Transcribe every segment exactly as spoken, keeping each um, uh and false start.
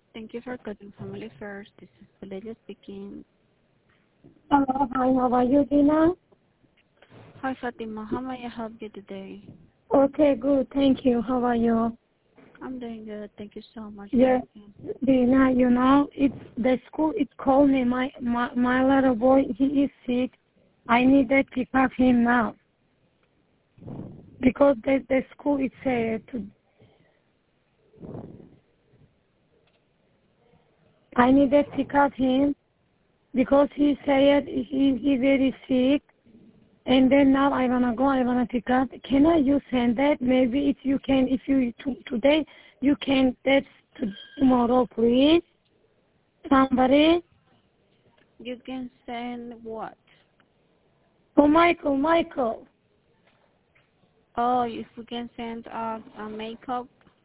Thank you for calling Family First. This is Valeria speaking. Hello, hi, how are you, Dina? Hi, Fatima. How may I help you today? Okay, good, thank you. How are you? I'm doing good. Thank you so much for Yeah, asking. Dina, you know, it's the school, it called me, my, my, my little boy, he is sick. I need to pick up him now. Because the, the school, it said to, I need to pick up him because he said he, he very sick. And then now I wanna go, I wanna pick up. Can I you send that? Maybe if you can, if you to, today you can that to tomorrow, please. Somebody. You can send what? Oh, Michael, Michael. Oh, if we can send uh, a makeup.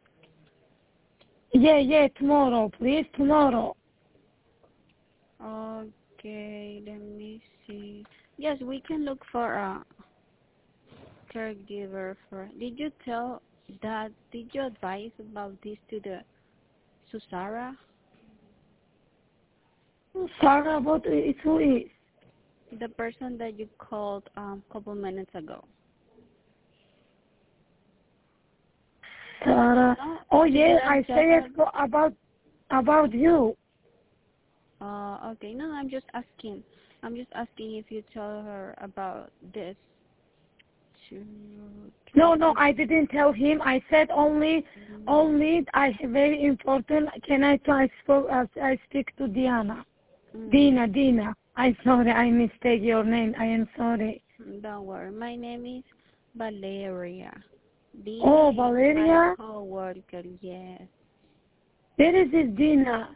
Yeah, yeah, tomorrow, please, tomorrow. Okay, let me see. Yes, we can look for a caregiver for. Did you tell that? Did you advise about this to the Susara, Sarah, what is who is? the person that you called um couple minutes ago? Sarah. No, Oh you yeah, didn't I tell say it her. for about about you. Uh, okay. No, I'm just asking. I'm just asking if you tell her about this. Two, No, three. no, I didn't tell him. I said only, Mm, only. I very important. Can I? I spoke. I speak to Diana. mm, Dina, Dina. I'm sorry, I mistake your name. I am sorry. don't worry. My name is Valeria. Dina Oh, is my Valeria? coworker. Yes. Where is this Dina?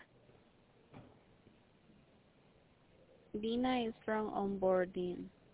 Dina is from onboarding.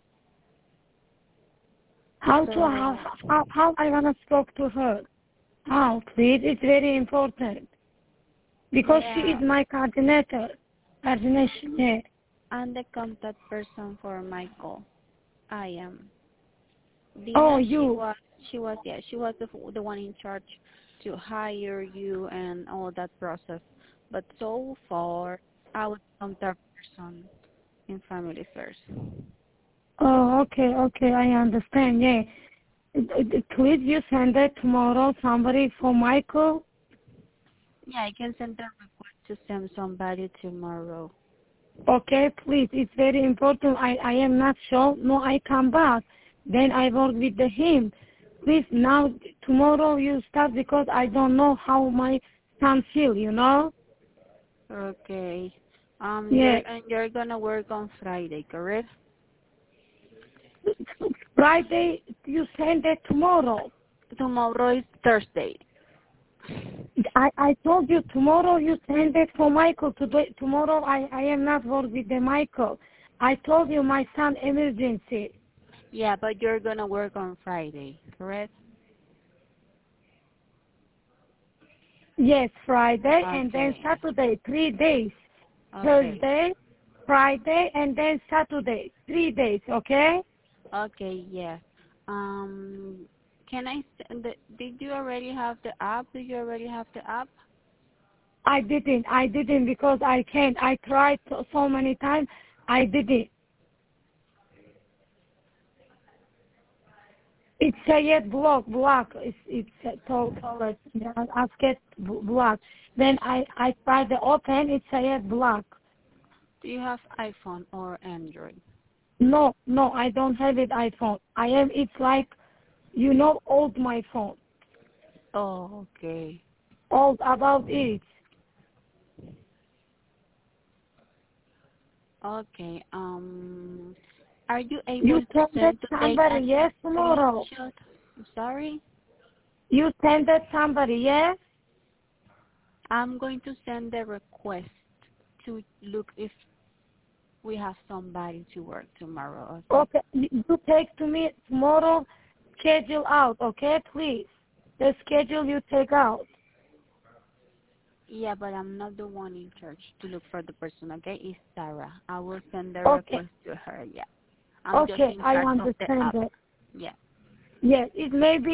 How to, how, So how, how I want to talk to her? How, please? It's very important. Because she is yeah, my coordinator. Coordination, yeah. I'm the contact person for Michael. I am. Oh, Dina, she you. was, she was, yeah, she was the the one in charge to hire you and all that process. But so far, I was contact person in Family First. Oh, okay, okay, I understand, yeah. Uh, uh, Please, you send that tomorrow, somebody for Michael. Yeah, I can send a request to send somebody tomorrow. Okay, please, it's very important. I, I am not sure. No, I come back. Then I work with the him. Please, now, tomorrow you start because I don't know how my son feel, you know? Okay. Um, Yeah. you're and you're gonna work on Friday, correct? Friday, you send it tomorrow. Tomorrow is Thursday. I, I told you tomorrow you send it for Michael. Today, tomorrow I, I am not work with the Michael. I told you my son emergency. Yeah, but you're gonna work on Friday, correct? Yes, Friday and then Okay. Saturday, three days. Okay. Thursday, Friday, and then Saturday, three days, okay? Okay, yeah. Um, can I send the, did you already have the app? Do you already have the app? I didn't, I didn't because I can't. I tried so, so many times, I didn't. It's said block, block. It's, it's uh, told, told us, ask it block. Then I, I tried to open, it said block. Do you have iPhone or Android? No, no, I don't have it iPhone. I am, it's like, you know, old my phone. Oh, okay. Old about it. Okay. Um, are you able You to send it send to take somebody, an yes, tomorrow. screenshot? I'm sorry. You send it somebody, yes? I'm going to send a request to look if we have somebody to work tomorrow. Okay. Okay, you you take to me tomorrow, schedule out, okay, please. The schedule you take out. Yeah, but I'm not the one in charge to look for the person, okay? It's Sarah. I will send the Okay, request to her, yeah. I'm just okay, in I charge of the understand app. that. Yeah. Yes, it may be,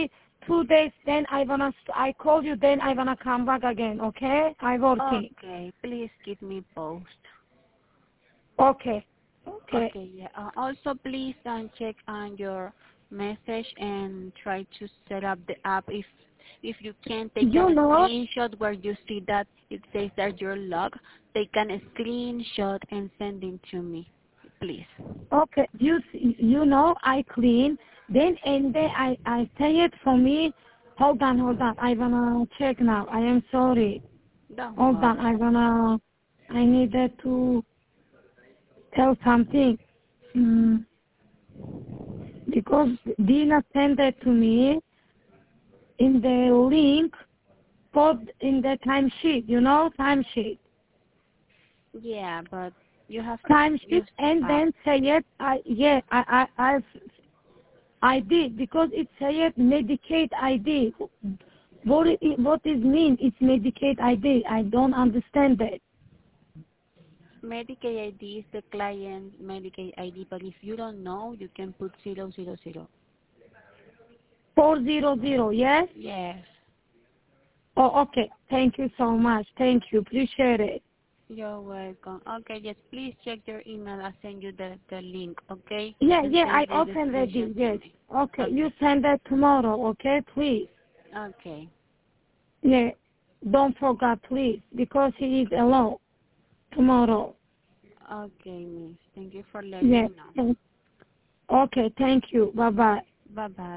two days, then I wanna, I call you, then I wanna come back again, okay? I working. Okay, please keep me posted. Okay. Okay. Okay, yeah. Uh, also, please um, check on your message and try to set up the app. If if you can take You a know, screenshot where you see that it says that you're logged, take a screenshot and send it to me, please. okay, you you know, I clean, then and then I, I say it for me. Hold on, hold on. I wanna check now. I am sorry. Don't Hold on, worry. I wanna, I needed to tell something. Mm, because Dina sent it to me in the link, put in the timesheet, you know, timesheet. Yeah, but you have to Timesheet use and the app. then say it, I, yeah, I, I, I, I did, because it said Medicaid I D. What it, what is mean? It's Medicaid I D. I don't understand that. Medicaid I D is the client Medicaid I D, but if you don't know, you can put zero zero zero. Four zero zero. Yes. Yes. Oh, okay. Thank you so much. Thank you. Appreciate it. You're welcome. Okay, yes, please check your email. I'll send you the, the link, okay? Yeah, And yeah. send I the, the open ready. screenshot to Yes. me. Okay. Okay. You send that tomorrow. Okay, please. Okay. Yeah. Don't forget, please, because he is alone tomorrow. Okay, miss. Thank you for letting Yeah. me know. Okay. Thank you. Bye bye. Bye-bye.